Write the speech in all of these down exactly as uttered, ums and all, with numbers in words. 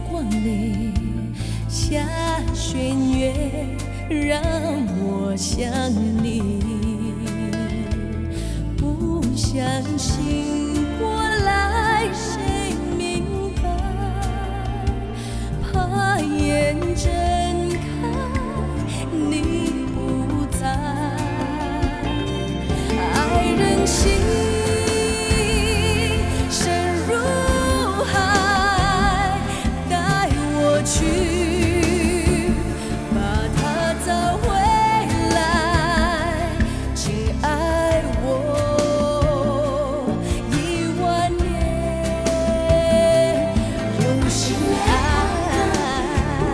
光里下弦月，让我想你。不相信过来谁明白，怕眼睁开你不在，爱人心深如海，带我去，把它找回来，请爱我一万年，用心爱。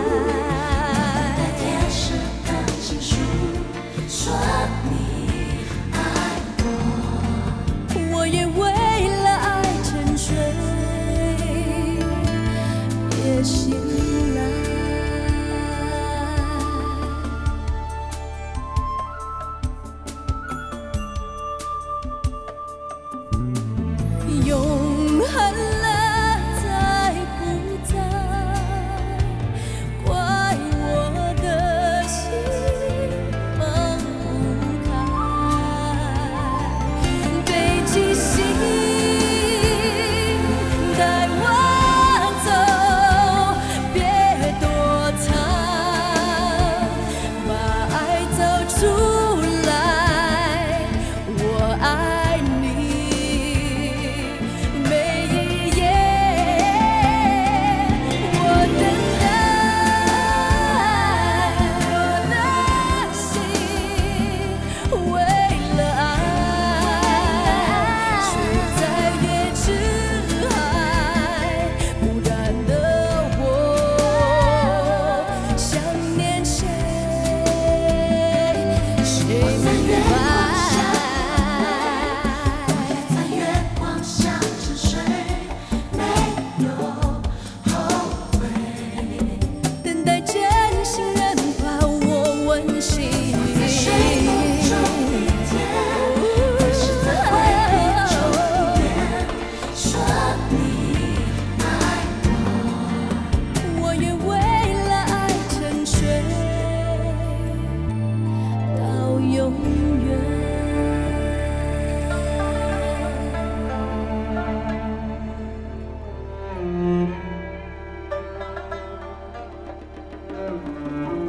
天使的情书，说你爱我。 我也为了爱沉睡，也醒来。永恒了，在不在？怪我的心放不开。北极星带我走，别躲藏，把爱找出来。我爱你，每一夜我等待，我的心为了爱，睡在月之海，孤单的我想念谁，谁明白？ 在月光下沉睡，没有后悔。 等待真心人把我温馨。 在睡梦中一天，还是在回忆中一遍，说你爱我。 我也为了爱沉睡到永远。 我